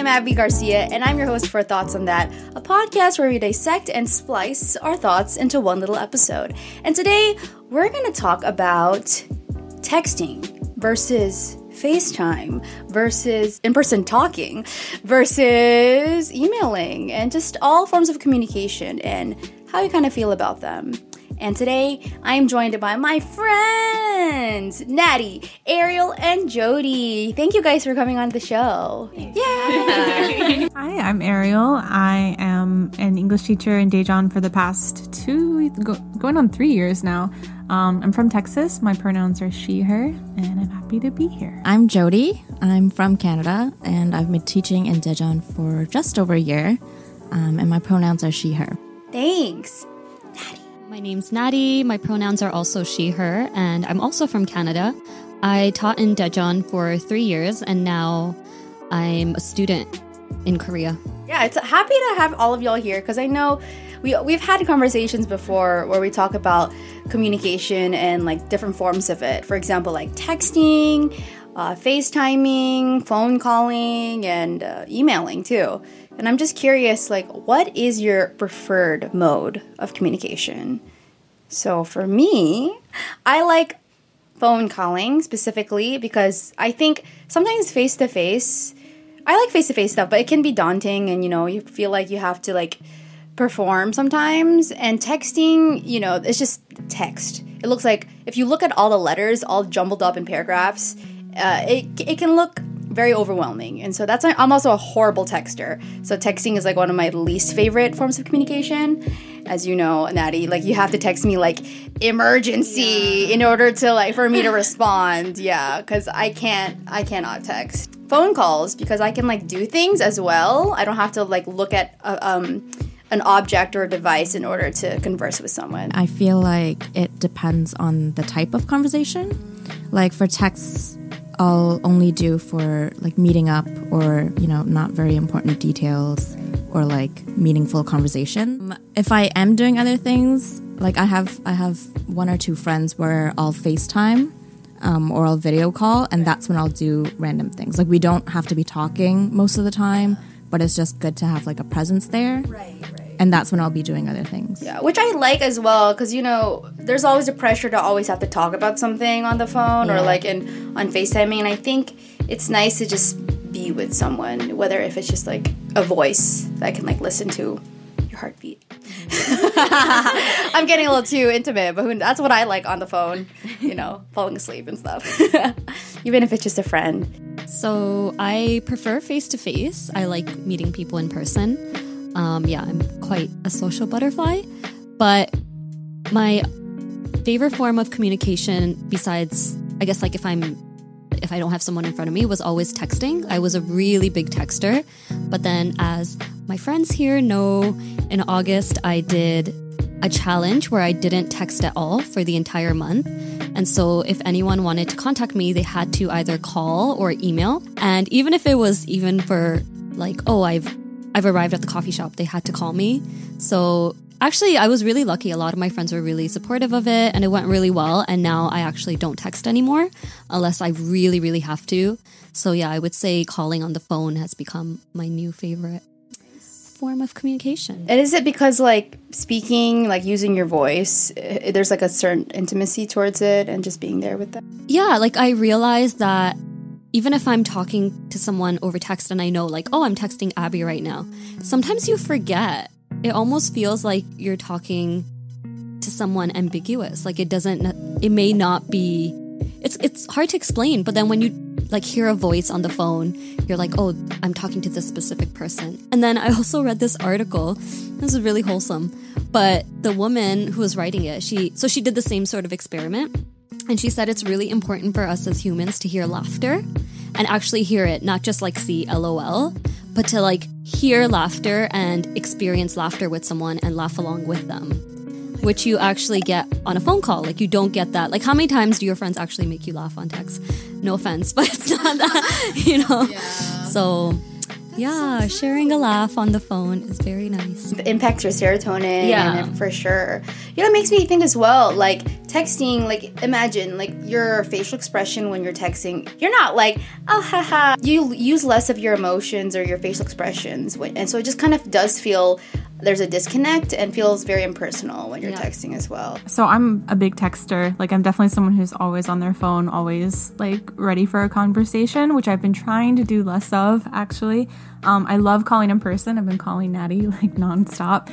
Abby Garcia, and I'm your host for Thoughts on That, a podcast where we dissect and splice our thoughts into one little episode. And today, we're going to talk about texting versus FaceTime versus in-person talking versus emailing and just all forms of communication and how you kind of feel about them. And today, I'm joined by my friends, Natty, Ariel, and Jody. Thank you guys for coming on the show. Yay! Hi, I'm Ariel. I am an English teacher in Daejeon for the past going on 3 years now. I'm from Texas. My pronouns are she, her, and I'm happy to be here. I'm Jody. I'm from Canada, and I've been teaching in Daejeon for just over a year, and my pronouns are she, her. Thanks. My name's Natty. My pronouns are also she, her, and I'm also from Canada. I taught in Daejeon for 3 years, and now I'm a student in Korea. Yeah, it's happy to have all of y'all here because I know we've had conversations before where we talk about communication and like different forms of it. For example, like texting, FaceTiming, phone calling, and emailing too. And I'm just curious, like, what is your preferred mode of communication? So for me, I like phone calling specifically because I think sometimes face-to-face, I like face-to-face stuff, but it can be daunting and, you feel like you have to, like, perform sometimes. And texting, it's just text. It looks like, if you look at all the letters all jumbled up in paragraphs, it can look very overwhelming. And so I'm also a horrible texter. So texting is like one of my least favorite forms of communication. As you know, Natty, like you have to text me like emergency in order to for me to respond. Yeah, because I cannot text. Phone calls, because I can do things as well. I don't have to look at an object or a device in order to converse with someone. I feel like it depends on the type of conversation. Like for texts, I'll only do for meeting up or, not very important details or meaningful conversation. If I am doing other things, I have one or two friends where I'll FaceTime or I'll video call, and that's when I'll do random things. We don't have to be talking most of the time, but it's just good to have a presence there. Right. And that's when I'll be doing other things. Yeah, which I like as well, because, there's always a pressure to always have to talk about something on the phone or on FaceTiming. And I think it's nice to just be with someone, whether if it's just a voice that can listen to your heartbeat. I'm getting a little too intimate, but that's what I like on the phone, falling asleep and stuff. Even if it's just a friend. So I prefer face-to-face. I like meeting people in person. I'm quite a social butterfly, but my favorite form of communication besides, I guess, if I don't have someone in front of me, was always texting. I was a really big texter, but then as my friends here know, in August, I did a challenge where I didn't text at all for the entire month. And so if anyone wanted to contact me, they had to either call or email. And even if it was for I've arrived at the coffee shop, they had to call me. So actually, I was really lucky. A lot of my friends were really supportive of it, and it went really well. And now I actually don't text anymore unless I really, really have to. So yeah, I would say calling on the phone has become my new favorite form of communication. And is it because speaking, using your voice, there's a certain intimacy towards it and just being there with them? Yeah, I realized that even if I'm talking to someone over text and I know I'm texting Abby right now, sometimes you forget. It almost feels like you're talking to someone ambiguous. It may not be, it's hard to explain, but then when you hear a voice on the phone, you're oh, I'm talking to this specific person. And then I also read this article. This is really wholesome, but the woman who was writing it, she did the same sort of experiment. And she said it's really important for us as humans to hear laughter and actually hear it, not just see LOL, but to hear laughter and experience laughter with someone and laugh along with them, which you actually get on a phone call. You don't get that. How many times do your friends actually make you laugh on text? No offense, but it's not that, Yeah. So Yeah, sharing a laugh on the phone is very nice. It impacts your serotonin, Yeah. for sure. You know, it makes me think as well, like, texting, like, imagine, like, your facial expression when you're texting, you're not like, oh, haha. You use less of your emotions or your facial expressions, and so it just kind of does feel there's a disconnect and feels very impersonal when you're texting as well. So I'm a big texter. Like, I'm definitely someone who's always on their phone, always like ready for a conversation, which I've been trying to do less of, actually. I love calling in person. I've been calling Natty like nonstop.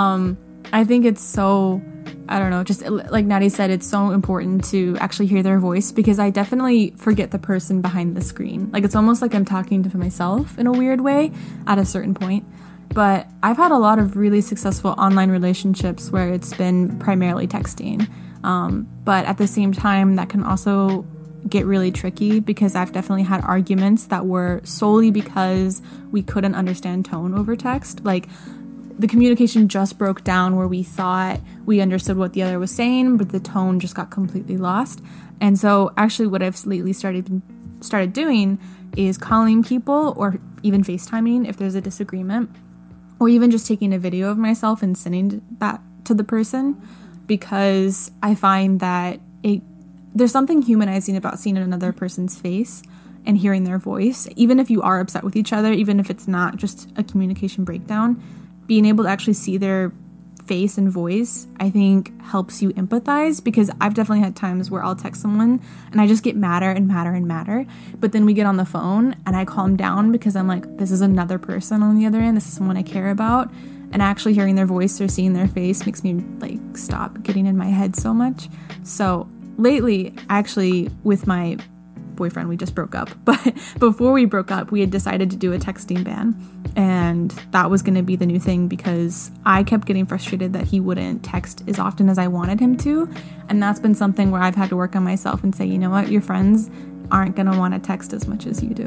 I think it's so, I don't know, just like Natty said, it's so important to actually hear their voice, because I definitely forget the person behind the screen. Like, it's almost like I'm talking to myself in a weird way at a certain point. But I've had a lot of really successful online relationships where it's been primarily texting. But at the same time, that can also get really tricky, because I've definitely had arguments that were solely because we couldn't understand tone over text. Like, the communication just broke down where we thought we understood what the other was saying, but the tone just got completely lost. And so actually what I've lately started doing is calling people, or even FaceTiming if there's a disagreement, or even just taking a video of myself and sending that to the person, because I find that there's something humanizing about seeing another person's face and hearing their voice. Even if you are upset with each other, even if it's not just a communication breakdown, being able to actually see their face and voice, I think helps you empathize, because I've definitely had times where I'll text someone and I just get madder and madder and madder, but then we get on the phone and I calm down, because I'm like, this is another person on the other end, this is someone I care about, and actually hearing their voice or seeing their face makes me like stop getting in my head so much. So lately, actually, with my boyfriend, we just broke up, but before we broke up, we had decided to do a texting ban, and that was going to be the new thing, because I kept getting frustrated that he wouldn't text as often as I wanted him to, and that's been something where I've had to work on myself and say, you know what, your friends aren't going to want to text as much as you do.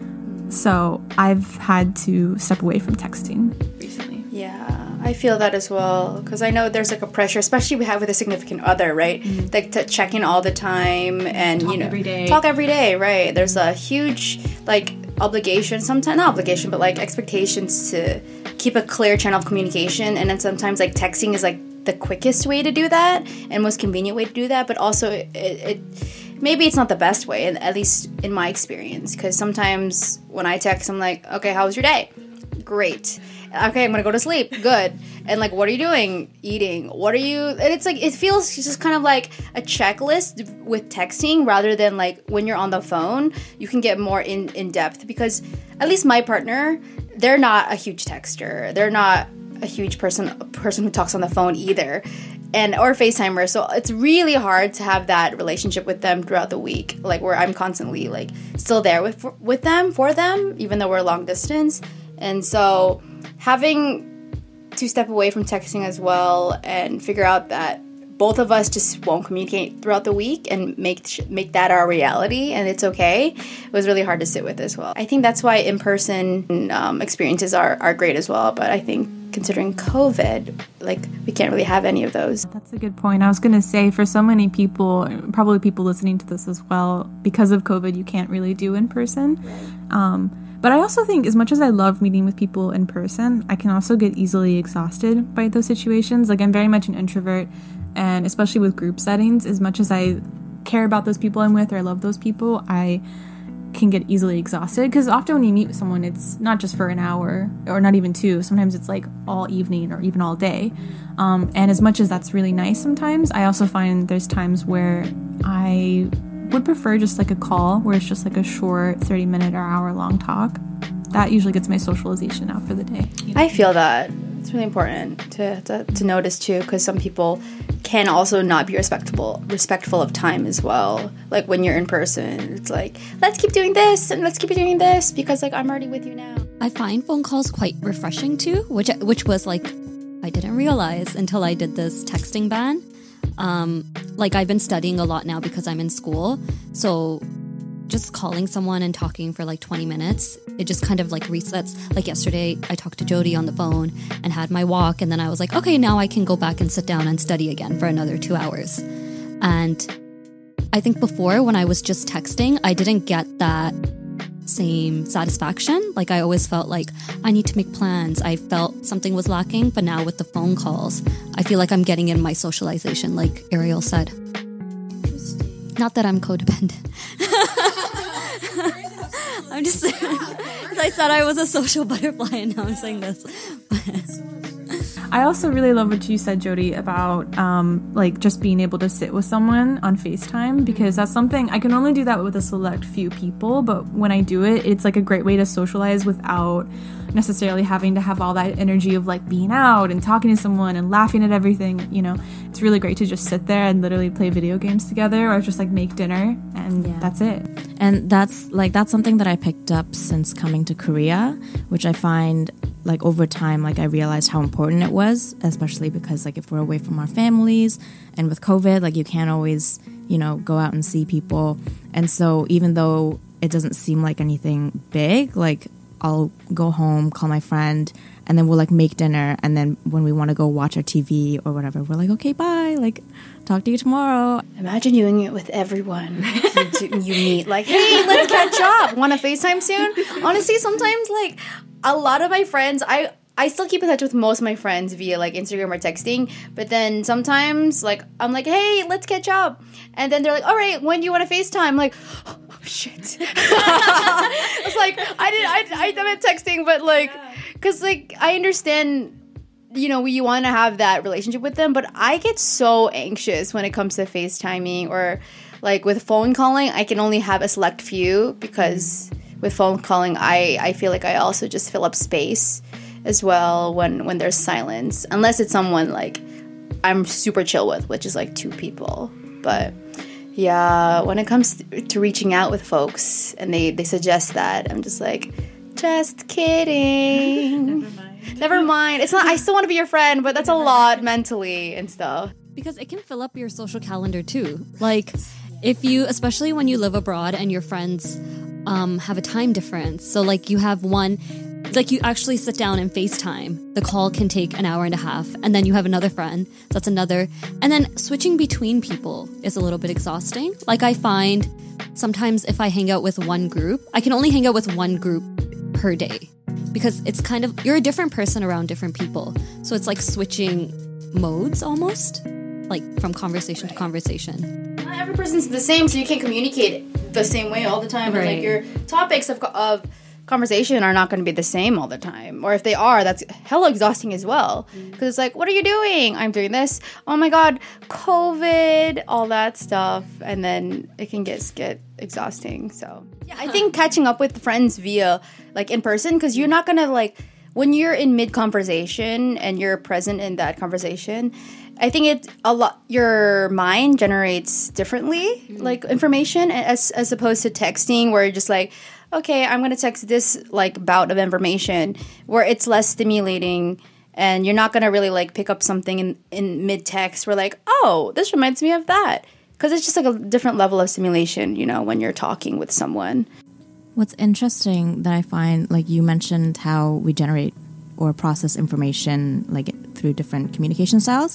So I've had to step away from texting recently. Yeah, I feel that as well, because I know there's like a pressure, especially we have with a significant other, right? Like to check in all the time and talk every day, right? There's a huge like obligation, sometimes not obligation, but like expectations to keep a clear channel of communication, and then sometimes like texting is like the quickest way to do that and most convenient way to do that, but also it maybe it's not the best way, at least in my experience, because sometimes when I text, I'm like, okay, how was your day? Great. Okay, I'm gonna go to sleep. Good. And like, what are you doing? Eating. What are you? And it's like, it feels just kind of like a checklist with texting, rather than like when you're on the phone, you can get more in depth, because at least my partner, they're not a huge texter. They're not a huge person who talks on the phone either, or FaceTimer. So it's really hard to have that relationship with them throughout the week, like where I'm constantly like still there with them, for them, even though we're long distance. And so having to step away from texting as well and figure out that both of us just won't communicate throughout the week and make that our reality, and it's okay, it was really hard to sit with as well. I think that's why in-person experiences are great as well, but I think considering COVID, like, we can't really have any of those. That's a good point. I was going to say, for so many people, probably people listening to this as well, because of COVID, you can't really do in person. But I also think, as much as I love meeting with people in person, I can also get easily exhausted by those situations. Like, I'm very much an introvert, and especially with group settings, as much as I care about those people I'm with or I love those people, I can get easily exhausted, because often when you meet with someone, it's not just for an hour or not even 2. Sometimes it's like all evening or even all day. And as much as that's really nice sometimes, I also find there's times where I would prefer just like a call where it's just like a short 30-minute or hour-long talk. That usually gets my socialization out for the day. I feel that. It's really important to notice too, because some people can also not be respectful of time as well. Like when you're in person, it's like, let's keep doing this and let's keep doing this because like I'm already with you now. I find phone calls quite refreshing too, which was like, I didn't realize until I did this texting ban. Like I've been studying a lot now because I'm in school, so just calling someone and talking for like 20 minutes, it just kind of like resets. Like yesterday, I talked to Jody on the phone and had my walk, and then I was like, okay, now I can go back and sit down and study again for another 2 hours. And I think before, when I was just texting, I didn't get that same satisfaction. Like I always felt like I need to make plans. I felt something was lacking, but now with the phone calls, I feel like I'm getting in my socialization, like Ariel said. Not that I'm codependent. I'm just, I said I was a social butterfly and now I'm saying this. I also really love what you said, Jody, about like just being able to sit with someone on FaceTime, because that's something I can only do that with a select few people. But when I do it, it's like a great way to socialize without necessarily having to have all that energy of like being out and talking to someone and laughing at everything. You know, it's really great to just sit there and literally play video games together or just like make dinner, and that's it. And that's something that I picked up since coming to Korea, which I find like over time, like I realized how important it was, especially because like if we're away from our families and with COVID, like you can't always, you know, go out and see people. And so even though it doesn't seem like anything big, like I'll go home, call my friend, and then we'll like make dinner. And then when we want to go watch our TV or whatever, we're like, okay, bye. Like, talk to you tomorrow. Imagine doing it with everyone you meet. Like, hey, let's catch up. Want to FaceTime soon? Honestly, sometimes like a lot of my friends, I still keep in touch with most of my friends via like Instagram or texting, but then sometimes like I'm like, hey, let's catch up, and then they're like, all right, when do you want to FaceTime? I'm like, oh shit. I was like, I meant texting, but like, because like I understand, you know, you want to have that relationship with them, but I get so anxious when it comes to FaceTiming or like with phone calling. I can only have a select few because with phone calling, I feel like I also just fill up space as well when there's silence, unless it's someone like I'm super chill with, which is like 2 people. But yeah, when it comes to reaching out with folks and they suggest that, I'm just like, just kidding. Never mind. It's not, I still want to be your friend, but that's a lot mentally and stuff. Because it can fill up your social calendar too. Like if you, especially when you live abroad and your friends have a time difference. So like you have one, like you actually sit down and FaceTime. The call can take an hour and a half, and then you have another friend. So that's another. And then switching between people is a little bit exhausting. Like I find sometimes if I hang out with one group, I can only hang out with one group per day because it's kind of, you're a different person around different people. So it's like switching modes almost, like from conversation to conversation. Not every person's the same, so you can't communicate the same way all the time. Right. Like your topics of conversation are not going to be the same all the time, or if they are, that's hella exhausting as well, because it's like, what are you doing? I'm doing this. Oh my god, COVID, all that stuff, and then it can get exhausting. So yeah, I think catching up with friends via like in person, because you're not gonna like when you're in mid conversation and you're present in that conversation, I think it a lot. Your mind generates differently, like information, as opposed to texting, where you're just like, okay, I'm gonna text this like bout of information, where it's less stimulating, and you're not gonna really like pick up something in mid text. Where like, oh, this reminds me of that, because it's just like a different level of stimulation, you know, when you're talking with someone. What's interesting that I find, like you mentioned how we generate or process information like through different communication styles.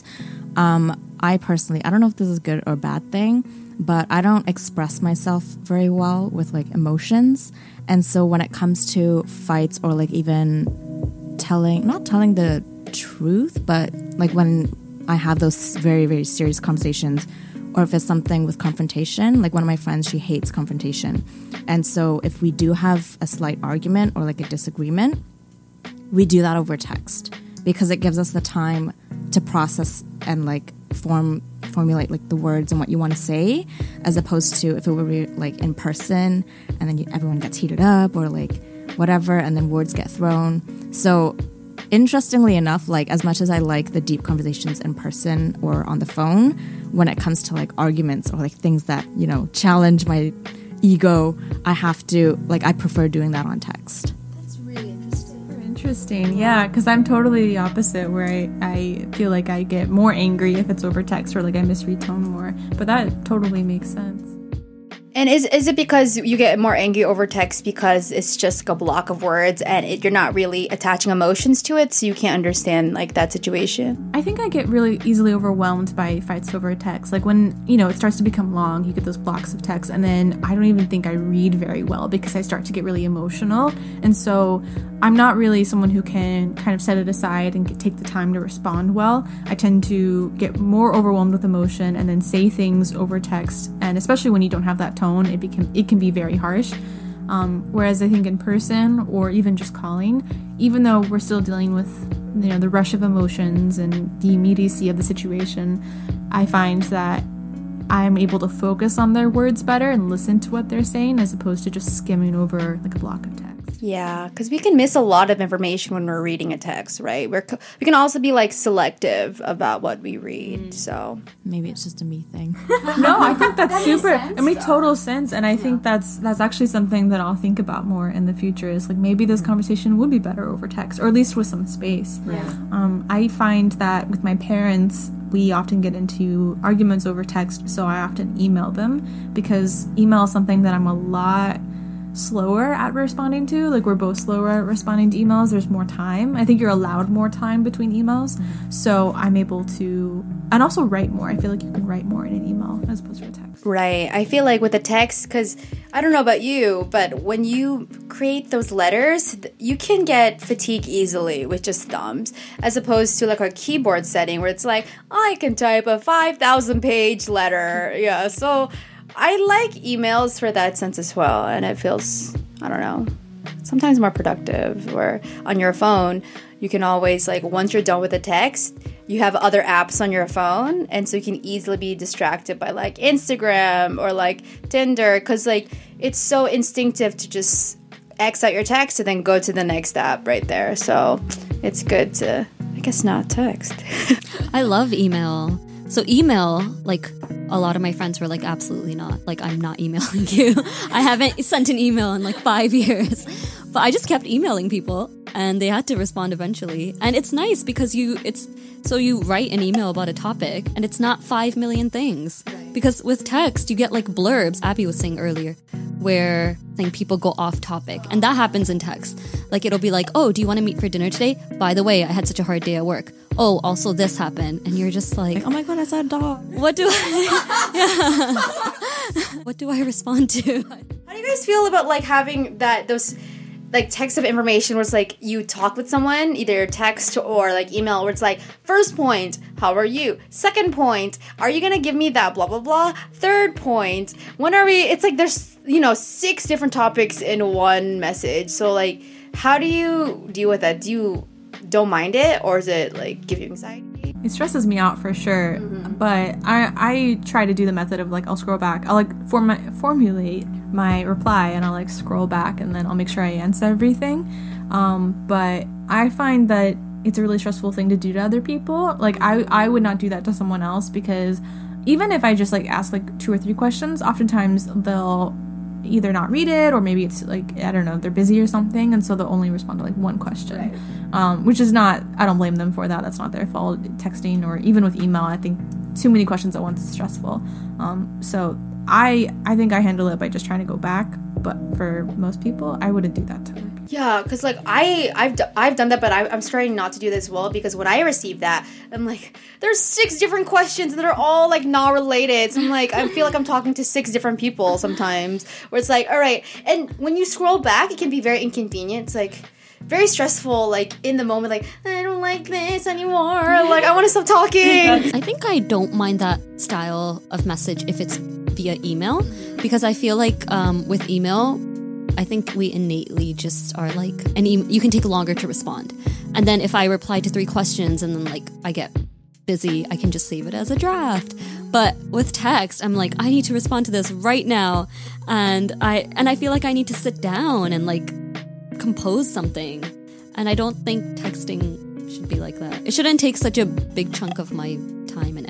I personally, I don't know if this is a good or bad thing, but I don't express myself very well with like emotions. And so when it comes to fights or like even not telling the truth, but like when I have those very, very serious conversations, or if it's something with confrontation, like one of my friends, she hates confrontation. And so if we do have a slight argument or like a disagreement, we do that over text because it gives us the time to process and like formulate like the words and what you want to say, as opposed to if it were like in person and then everyone gets heated up or like whatever, and then words get thrown. So interestingly enough, like as much as I like the deep conversations in person or on the phone, when it comes to like arguments or like things that, you know, challenge my ego, I prefer doing that on text. That's really interesting. Interesting, yeah, because I'm totally the opposite, where I feel like I get more angry if it's over text or like I misread tone more, but that totally makes sense. And is it because you get more angry over text because it's just like a block of words and you're not really attaching emotions to it, so you can't understand like that situation? I think I get really easily overwhelmed by fights over text. Like when, it starts to become long, you get those blocks of text, and then I don't even think I read very well because I start to get really emotional. And so I'm not really someone who can kind of set it aside and take the time to respond well. I tend to get more overwhelmed with emotion and then say things over text, and especially when you don't have that tone, it can be very harsh. Whereas I think in person or even just calling, even though we're still dealing with the rush of emotions and the immediacy of the situation, I find that I'm able to focus on their words better and listen to what they're saying as opposed to just skimming over like a block of text. Yeah, because we can miss a lot of information when we're reading a text, right? We can also be like selective about what we read. So maybe it's just a me thing. No, I think that's super. It makes total sense, and I think that's actually something that I'll think about more in the future. Is like maybe this conversation would be better over text, or at least with some space. Yeah. I find that with my parents, we often get into arguments over text, so I often email them because email is something that I'm a lot slower at responding to. Like we're both slower at responding to emails. There's more time. I think you're allowed more time between emails, so I'm able to, and also write more. I feel like you can write more in an email as opposed to a text. Right. I feel like with a text, because I don't know about you, but when you create those letters, you can get fatigued easily with just thumbs, as opposed to like a keyboard setting where it's like, I can type a 5,000 page letter. Yeah. So I like emails for that sense as well, and it feels, I don't know, sometimes more productive. Or on your phone, you can always, like, once you're done with the text, you have other apps on your phone, and so you can easily be distracted by, like, Instagram or, like, Tinder, because, like, it's so instinctive to just X out your text and then go to the next app right there. So it's good to, I guess, not text. I love email. So email, like, a lot of my friends were like, absolutely not. Like, I'm not emailing you. I haven't sent an email in like 5 years. But I just kept emailing people, and they had to respond eventually. And it's nice because you write an email about a topic, and it's not 5 million things. Because with text, you get like blurbs, Abby was saying earlier, where I think people go off topic. And that happens in text. Like, it'll be like, oh, do you want to meet for dinner today? By the way, I had such a hard day at work. Oh, also this happened. And you're just like, oh my God, I saw a dog. What do I respond to? How do you guys feel about like having those like text of information where it's like you talk with someone, either text or like email, where it's like, first point, how are you? Second point, are you gonna give me that blah blah blah? Third point, when are we? It's like there's 6 different topics in one message. So like, how do you deal with that? Do you don't mind it, or is it like give you anxiety? It stresses me out for sure, but I try to do the method of like, I'll scroll back, I'll like formulate my reply, and I'll like scroll back, and then I'll make sure I answer everything. But I find that it's a really stressful thing to do to other people. Like I would not do that to someone else, because even if I just like ask like 2 or 3 questions, oftentimes they'll either not read it, or maybe it's like, I don't know, they're busy or something, and so they'll only respond to like 1 question, which is not, I don't blame them for that. That's not their fault. Texting or even with email, I think too many questions at once is stressful. So I think I handle it by just trying to go back, but for most people, I wouldn't do that to them. Yeah, because like I've done that, but I'm starting not to do this well, because when I receive that, I'm like, there's 6 different questions and they're all like not related. So I'm like, I feel like I'm talking to 6 different people sometimes, where it's like, all right. And when you scroll back, it can be very inconvenient. It's like very stressful, like in the moment, like, I don't like this anymore. Like, I want to stop talking. I think I don't mind that style of message if it's via email, because I feel like with email, I think we innately just are like, you can take longer to respond. And then if I reply to 3 questions and then like I get busy, I can just save it as a draft. But with text, I'm like, I need to respond to this right now. And I feel like I need to sit down and like compose something. And I don't think texting should be like that. It shouldn't take such a big chunk of my time and energy.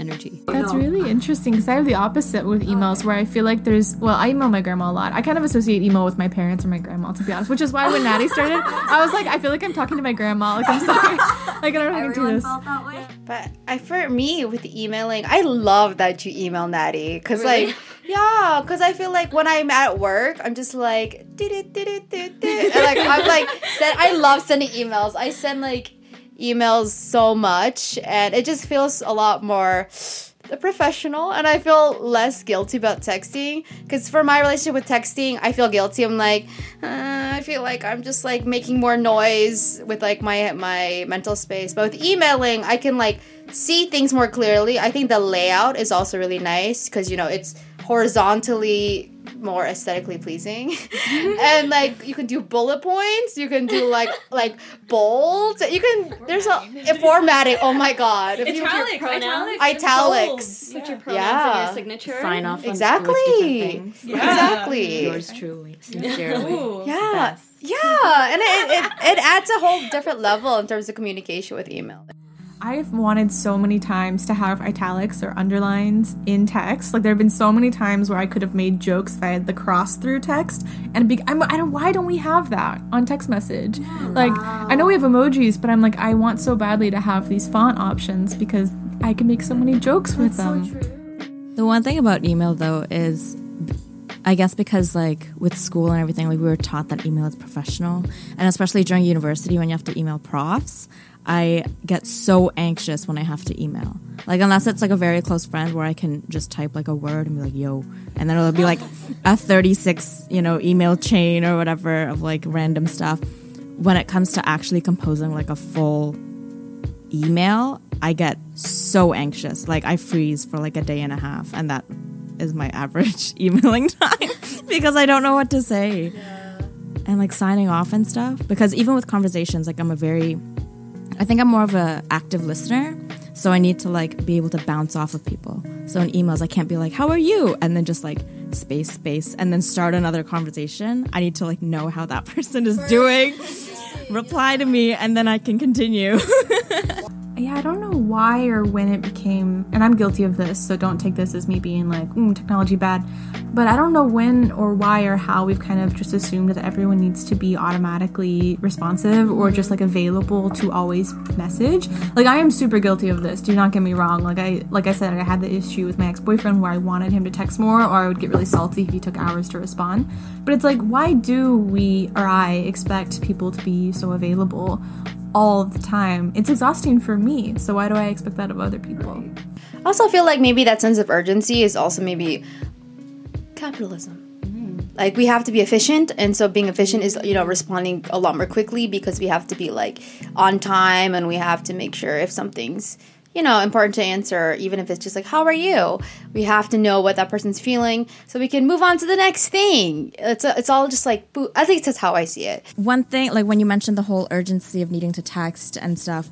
That's really interesting because I have the opposite with emails where I feel like I email my grandma a lot. I kind of associate email with my parents or my grandma, to be honest, which is why when Natty started, I was like, I feel like I'm talking to my grandma. Like, I'm sorry. Like, I don't know how to do this. Felt that way. But for me, with emailing, I love that you email Natty. Because, Really? because I feel like when I'm at work, I'm just like, and like, I'm like, I love sending emails. I send, like, emails so much, and it just feels a lot more professional, and I feel less guilty about texting, because for my relationship with texting, I feel guilty. I'm like, I feel like I'm just like making more noise with like my mental space. But with emailing, I can like see things more clearly. I think the layout is also really nice because it's horizontally more aesthetically pleasing. And like you can do bullet points, you can do like bold, you can there's a formatting. Oh my god. Italics. Put your pronouns in your signature. Sign off on Exactly. with different things. Exactly. Yours truly, sincerely. Yeah. Yeah, and it adds a whole different level in terms of communication with email. I've wanted so many times to have italics or underlines in text. Like, there have been so many times where I could have made jokes if I had the cross-through text. And why don't we have that on text message? Like, I know we have emojis, but I'm like, I want so badly to have these font options because I can make so many jokes with them. So true. The one thing about email, though, is I guess because, like, with school and everything, like, we were taught that email is professional. And especially during university when you have to email profs, I get so anxious when I have to email. Like, unless it's, like, a very close friend where I can just type, like, a word and be like, yo. And then it'll be, like, a 36, email chain or whatever of, like, random stuff. When it comes to actually composing, like, a full email, I get so anxious. Like, I freeze for, like, a day and a half. And that is my average emailing time because I don't know what to say. Yeah. And, like, signing off and stuff. Because even with conversations, like, I think I'm more of an active listener, so I need to, like, be able to bounce off of people. So in emails, I can't be like, how are you? And then just, like, space, and then start another conversation. I need to, like, know how that person is doing, reply to me, and then I can continue. Yeah, I don't know why or when it became, and I'm guilty of this, so don't take this as me being like, technology bad, but I don't know when or why or how we've kind of just assumed that everyone needs to be automatically responsive or just like available to always message. Like, I am super guilty of this, do not get me wrong. Like I said, I had the issue with my ex-boyfriend where I wanted him to text more, or I would get really salty if he took hours to respond. But it's like, why do I expect people to be so available all the time? It's exhausting for me, so why do I expect that of other people? I also feel like maybe that sense of urgency is also maybe capitalism. Like, we have to be efficient, and so being efficient is, responding a lot more quickly because we have to be, like, on time, and we have to make sure if something's, important to answer, even if it's just like, how are you? We have to know what that person's feeling so we can move on to the next thing. It's all just like, at least that's how I see it. One thing, like when you mentioned the whole urgency of needing to text and stuff,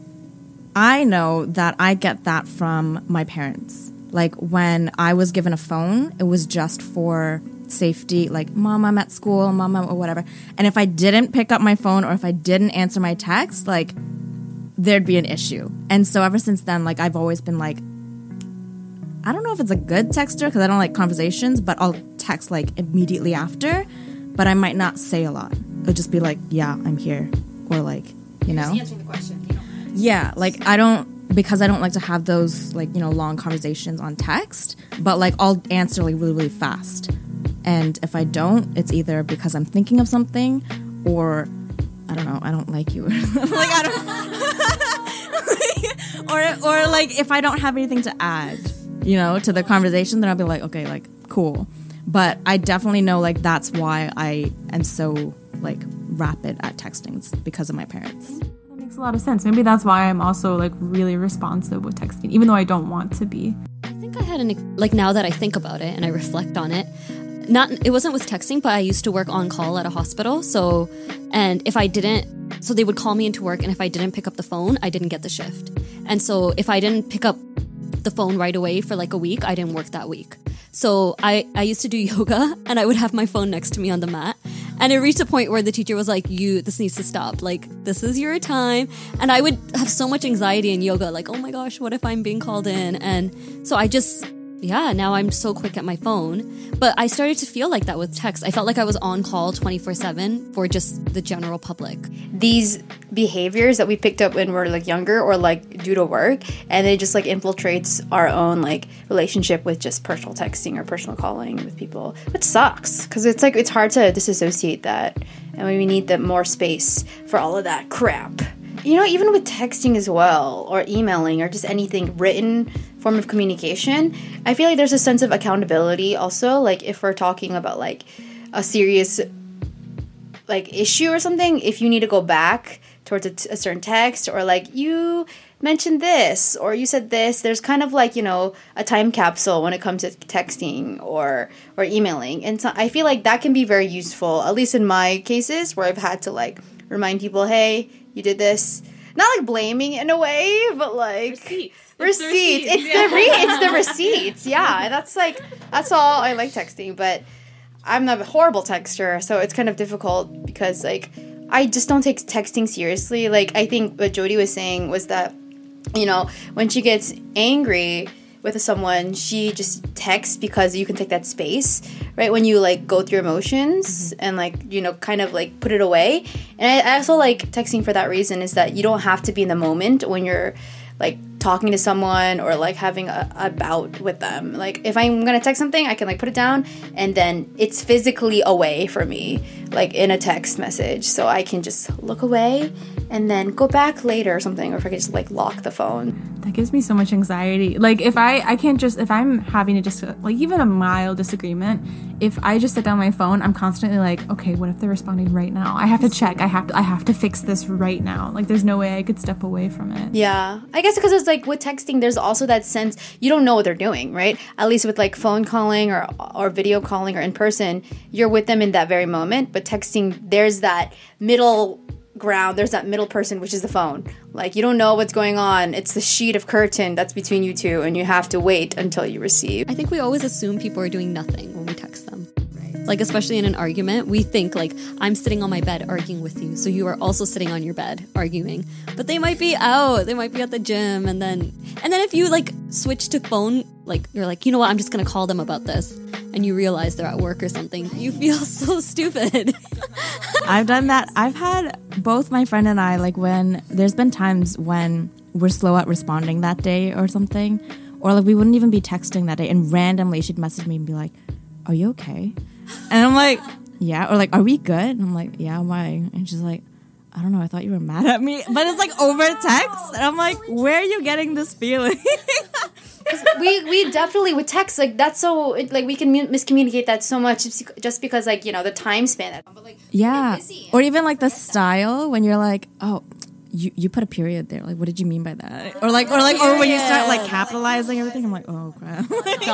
I know that I get that from my parents. Like, when I was given a phone, it was just for safety, like, mom, I'm at school, mom, or whatever. And if I didn't pick up my phone or if I didn't answer my text, like, there'd be an issue. And so ever since then, like, I've always been like, I don't know if it's a good texter because I don't like conversations, but I'll text, like, immediately after, but I might not say a lot. It'll just be like, yeah, I'm here, or like, Just answering the question, Yeah, like, because I don't like to have those, like, long conversations on text, but, like, I'll answer, like, really, really fast. And if I don't, it's either because I'm thinking of something or, I don't know, I don't like you. Like, I don't... or like, if I don't have anything to add, to the conversation, then I'll be like, okay, like, cool. But I definitely know, like, that's why I am so, like, rapid at texting, because of my parents. That makes a lot of sense. Maybe that's why I'm also, like, really responsive with texting, even though I don't want to be. I think I had now that I think about it and I reflect on it, it wasn't with texting, but I used to work on call at a hospital. So they would call me into work, and if I didn't pick up the phone, I didn't get the shift. And so if I didn't pick up the phone right away for like a week, I didn't work that week. So I used to do yoga, and I would have my phone next to me on the mat. And it reached a point where the teacher was like, this needs to stop. Like, this is your time. And I would have so much anxiety in yoga, like, oh my gosh, what if I'm being called in? And so I just, now I'm so quick at my phone. But I started to feel like that with text. I felt like I was on call 24/7 for just the general public. These behaviors that we picked up when we're like younger or like due to work, and it just like infiltrates our own like relationship with just personal texting or personal calling with people, which sucks because it's like it's hard to disassociate that, and we need the more space for all of that crap. You know, even with texting as well, or emailing, or just anything written form of communication, I feel like there's a sense of accountability also. Like if we're talking about like a serious like issue or something, if you need to go back towards a certain text, or like you mentioned this or you said this, there's kind of like, you know, a time capsule when it comes to texting or emailing. And so I feel like that can be very useful, at least in my cases where I've had to like remind people, hey, you did this. Not like blaming in a way, but like receipts. It's the receipts. Yeah, that's all. I like texting, but I'm a horrible texter, so it's kind of difficult because like I just don't take texting seriously. Like I think what Jody was saying was that, you know, when she gets angry with someone, she just texts because you can take that space, right? When you like go through emotions and like, you know, kind of like put it away. And I also like texting for that reason, is that you don't have to be in the moment when you're like talking to someone or like having a bout with them. Like if I'm gonna text something, I can like put it down and then it's physically away from me, like in a text message, so I can just look away and then go back later or something, or if I could just like lock the phone. That gives me so much anxiety. Like if I can't just, if I'm having like even a mild disagreement, if I just sit down my phone, I'm constantly like, okay, what if they're responding right now? I have to check. I have to fix this right now. Like there's no way I could step away from it. Yeah, I guess because it's like with texting, there's also that sense you don't know what they're doing, right? At least with like phone calling or video calling or in person, you're with them in that very moment. But texting, there's that middle ground, there's that middle person, which is the phone. Like you don't know what's going on. It's the sheet of curtain that's between you two, and you have to wait until you receive. I think we always assume people are doing nothing when we text them. Like, especially in an argument, we think, like, I'm sitting on my bed arguing with you, so you are also sitting on your bed arguing. But they might be out. They might be at the gym. And then if you, like, switch to phone, like, you're like, you know what, I'm just going to call them about this. And you realize they're at work or something. You feel so stupid. I've done that. I've had both my friend and I, like, when there's been times when we're slow at responding that day or something, or, like, we wouldn't even be texting that day, and randomly she'd message me and be like, are you okay? And I'm like, yeah. Or like, are we good? And I'm like, yeah, why? And she's like, I don't know, I thought you were mad at me. But it's like over text. And I'm like, where are you getting this feeling? we definitely with text, like that's so like we can miscommunicate that so much just because like, you know, the time span. But like, yeah. Or even like the style when you're like, oh, you put a period there. Like, what did you mean by that? Or when you start like capitalizing everything, I'm like, oh crap. ...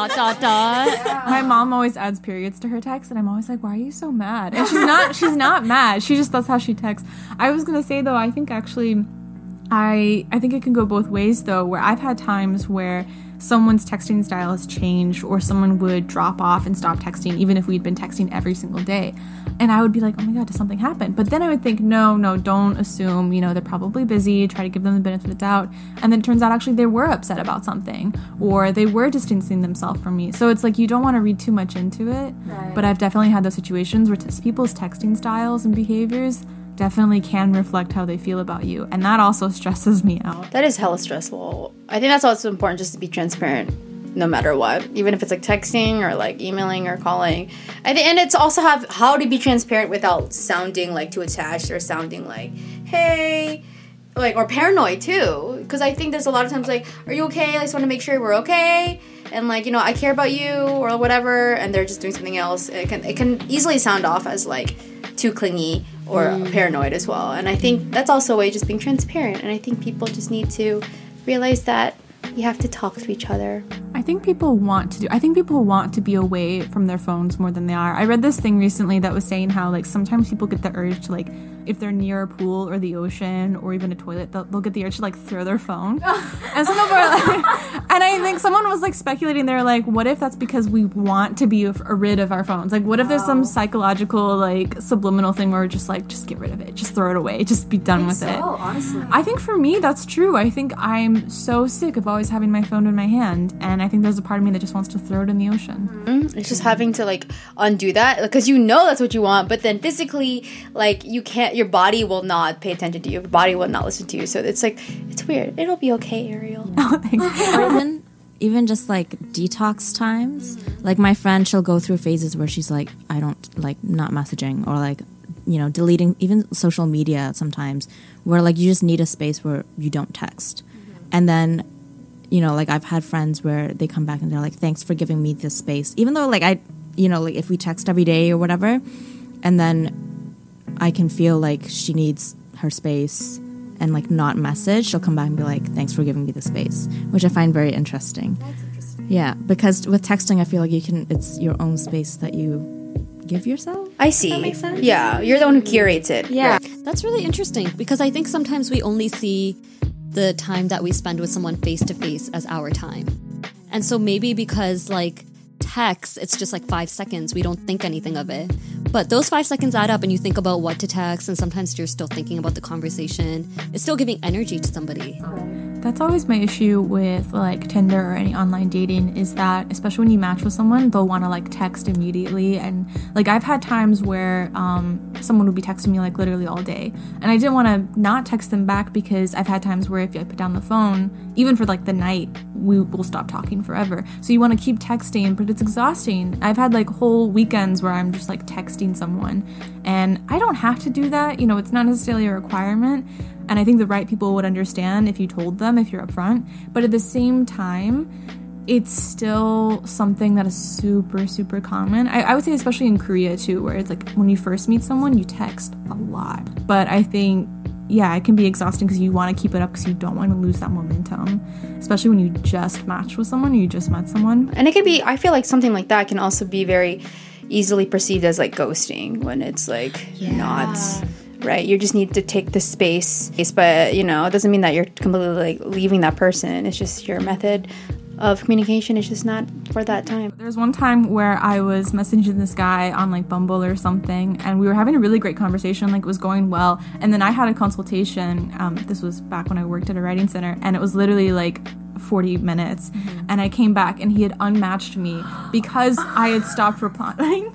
My mom always adds periods to her text, and I'm always like, why are you so mad? And she's not mad. She just, that's how she texts. I was gonna say though, I think actually, I think it can go both ways though, where I've had times where someone's texting style has changed, or someone would drop off and stop texting even if we'd been texting every single day, and I would be like, oh my god, did something happen? But then I would think, no, don't assume, you know, they're probably busy, try to give them the benefit of the doubt, and then it turns out actually they were upset about something, or they were distancing themselves from me. So it's like you don't want to read too much into it. Right. But I've definitely had those situations where people's texting styles and behaviors definitely can reflect how they feel about you, and that also stresses me out. That is hella stressful. I think that's also important, just to be transparent no matter what, even if it's like texting or like emailing or calling. And it's also how to be transparent without sounding like too attached or sounding like, hey, like, or paranoid too, because I think there's a lot of times like, are you okay? I just want to make sure we're okay, and like, you know, I care about you or whatever, and they're just doing something else. It can easily sound off as like too clingy or paranoid as well. And I think that's also a way of just being transparent. And I think people just need to realize that you have to talk to each other. I think people want to be away from their phones more than they are. I read this thing recently that was saying how like sometimes people get the urge to like, if they're near a pool or the ocean or even a toilet, they'll get the urge to like throw their phone. And some people are like, and I think someone was like speculating, they're like, what if that's because we want to be rid of our phones? Like, what if there's some psychological like subliminal thing where we're just like, just get rid of it, just throw it away, just be done with it. Honestly, I think for me that's true. I think I'm so sick of always having my phone in my hand, and I think there's a part of me that just wants to throw it in the ocean. it's just having to like undo that, because you know that's what you want, but then physically, like, you can't. Your body will not pay attention to you. Your body will not listen to you. So it's like, it's weird. It'll be okay, Ariel. Oh, thanks. Or even just like detox times. Like my friend, she'll go through phases where she's like, I don't like not messaging, or like, you know, deleting even social media sometimes, where like you just need a space where you don't text. And then, you know, like I've had friends where they come back and they're like, thanks for giving me this space. Even though like like if we text every day or whatever, and then I can feel like she needs her space and like not message, she'll come back and be like, thanks for giving me the space, which I find very interesting. That's interesting. Yeah, because with texting, I feel like it's your own space that you give yourself. I see. That makes sense? Yeah, you're the one who curates it. Yeah. That's really interesting, because I think sometimes we only see the time that we spend with someone face to face as our time. And so maybe because like text, it's just like 5 seconds, we don't think anything of it. But those 5 seconds add up and you think about what to text, and sometimes you're still thinking about the conversation. It's still giving energy to somebody. That's always my issue with like Tinder or any online dating, is that especially when you match with someone, they'll want to like text immediately. And like I've had times where someone would be texting me like literally all day, and I didn't want to not text them back, because I've had times where if I put down the phone, even for like the night, we will stop talking forever. So you want to keep texting, but it's exhausting. I've had like whole weekends where I'm just like texting someone, and I don't have to do that. You know, it's not necessarily a requirement. And I think the right people would understand if you told them, if you're upfront. But at the same time, it's still something that is super, super common. I would say especially in Korea too, where it's like when you first meet someone, you text a lot. But I think, yeah, it can be exhausting because you want to keep it up because you don't want to lose that momentum, especially when you just matched with someone or you just met someone. And it can be, I feel like something like that can also be very easily perceived as like ghosting, when it's like not... Right, you just need to take the space, but you know, it doesn't mean that you're completely like leaving that person. It's just your method of communication is just not for that time. There's one time where I was messaging this guy on like Bumble or something, and we were having a really great conversation, like it was going well, and then I had a consultation, this was back when I worked at a writing center, and it was literally like 40 minutes, and I came back and he had unmatched me because I had stopped replying.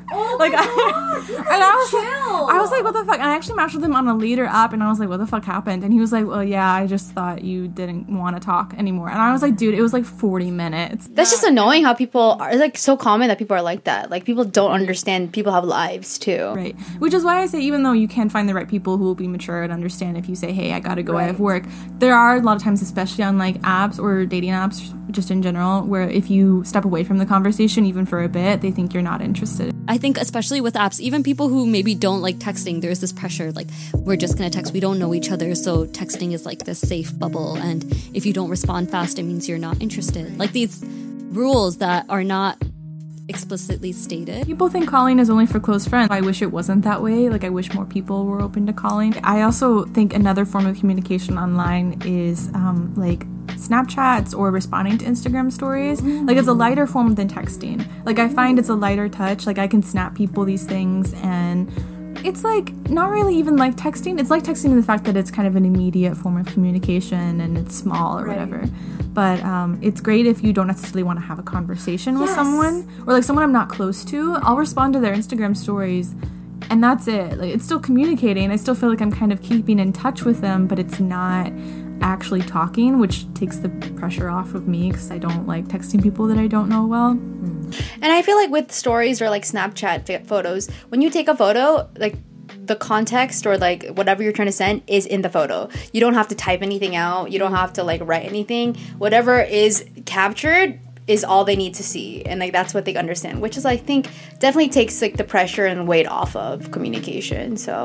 I was like, what the fuck? And I actually matched with him on a later app, and I was like, what the fuck happened? And he was like, well, yeah, I just thought you didn't want to talk anymore. And I was like, dude, it was like 40 minutes. That's just annoying how people are, it's like so common that people are like that. Like people don't understand people have lives too. Right. Which is why I say, even though you can find the right people who will be mature and understand if you say, hey, I gotta go, I have work, there are a lot of times, especially on like apps or dating apps just in general, where if you step away from the conversation even for a bit, they think you're not interested. I think especially with apps, even people who maybe don't like texting, there's this pressure, like we're just gonna text, we don't know each other, so texting is like this safe bubble, and if you don't respond fast, it means you're not interested. Like these rules that are not explicitly stated. People think calling is only for close friends. I wish it wasn't that way. Like I wish more people were open to calling. I also think another form of communication online is like Snapchats or responding to Instagram stories. Like it's a lighter form than texting. Like I find it's a lighter touch. Like I can snap people these things, and it's like not really even like texting. It's like texting in the fact that it's kind of an immediate form of communication and it's small or whatever. But it's great if you don't necessarily want to have a conversation with someone, or like someone I'm not close to. I'll respond to their Instagram stories, and that's it. Like it's still communicating. I still feel like I'm kind of keeping in touch with them, but it's not actually talking, which takes the pressure off of me because I don't like texting people that I don't know well. And I feel like with stories or like Snapchat photos, when you take a photo, like the context or like whatever you're trying to send is in the photo. You don't have to type anything out. You don't have to like write anything. Whatever is captured is all they need to see, and like that's what they understand, which is I think definitely takes like the pressure and weight off of communication. So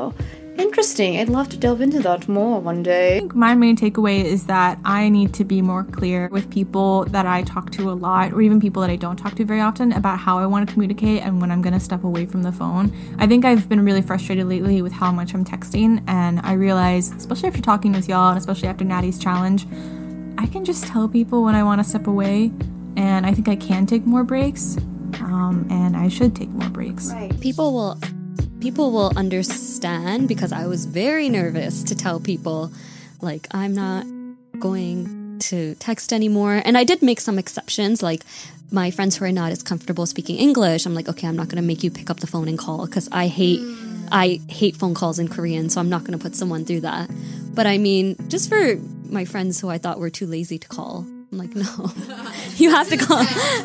Interesting. I'd love to delve into that more one day. My main takeaway is that I need to be more clear with people that I talk to a lot, or even people that I don't talk to very often, about how I want to communicate and when I'm going to step away from the phone. I think I've been really frustrated lately with how much I'm texting, and I realize, especially after talking with y'all and especially after Natty's challenge, I can just tell people when I want to step away, and I think I can take more breaks, and I should take more breaks. Right. People will understand, because I was very nervous to tell people, like, I'm not going to text anymore. And I did make some exceptions, like my friends who are not as comfortable speaking English. I'm like, okay, I'm not going to make you pick up the phone and call, because I hate phone calls in Korean, so I'm not going to put someone through that. But I mean, just for my friends who I thought were too lazy to call, I'm like, no, you have to call.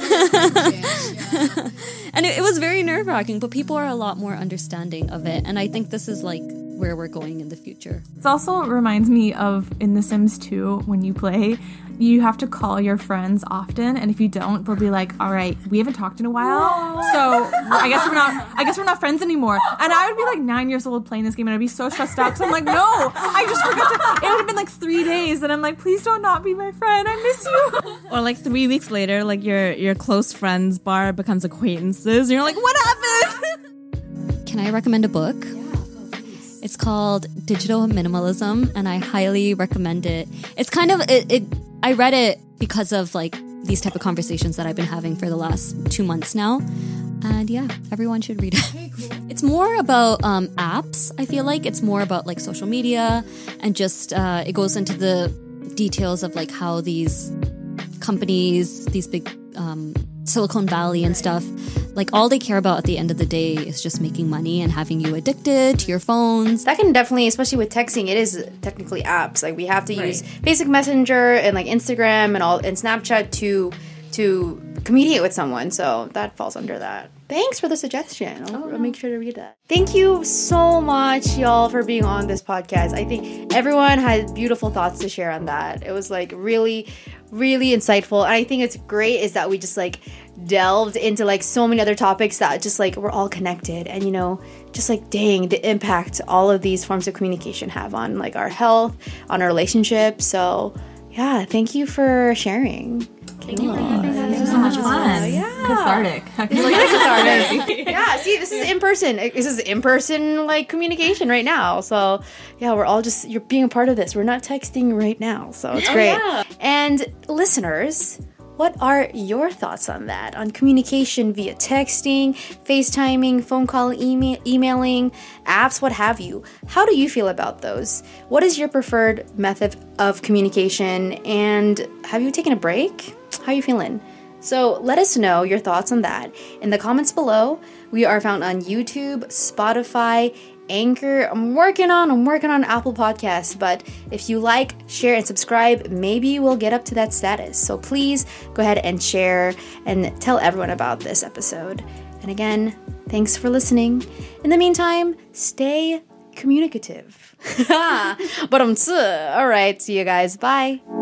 And it was very nerve-wracking, but people are a lot more understanding of it. And I think this is like where we're going in the future. It also reminds me of in The Sims 2, when you play, you have to call your friends often, and if you don't, they'll be like, all right, we haven't talked in a while, so I guess we're not friends anymore. And I would be like 9 years old playing this game, and I'd be so stressed out because I'm like, no, I just forgot to. It would have been like 3 days, and I'm like, please don't not be my friend, I miss you. Or like 3 weeks later, like your close friends bar becomes acquaintances, and you're like, what happened? Can I recommend a book? It's called Digital Minimalism, and I highly recommend it. It's kind of I read it because of like these type of conversations that I've been having for the last 2 months now. And yeah, everyone should read it. Okay, cool. It's more about apps. I feel like it's more about like social media, and just it goes into the details of like how these companies, these big Silicon Valley and stuff, like all they care about at the end of the day is just making money and having you addicted to your phones. That can definitely, especially with texting, it is technically apps. Like we have to use basic Messenger and like Instagram and Snapchat to communicate with someone. So that falls under that. Thanks for the suggestion. I'll make sure to read that. Thank you so much, y'all, for being on this podcast. I think everyone had beautiful thoughts to share on that. It was like really, really insightful. And I think it's great is that we just like delved into like so many other topics that just like we're all connected. And, you know, just like, dang, the impact all of these forms of communication have on like our health, on our relationships. So yeah, thank you for sharing. Thank you for having us. This was so much fun. Yeah. Cathartic. I feel like cathartic. Yeah, see, this is in person. This is in person like communication right now. So yeah, we're all just, you're being a part of this. We're not texting right now. So it's great. Yeah. And listeners, what are your thoughts on that? On communication via texting, FaceTiming, phone call, emailing, apps, what have you? How do you feel about those? What is your preferred method of communication? And have you taken a break? How are you feeling? So let us know your thoughts on that in the comments below. We are found on YouTube, Spotify, Anchor. I'm working on Apple Podcasts, but if you like, share, and subscribe, maybe we'll get up to that status. So please go ahead and share and tell everyone about this episode. And again, thanks for listening. In the meantime, stay communicative. But all right, see you guys. Bye.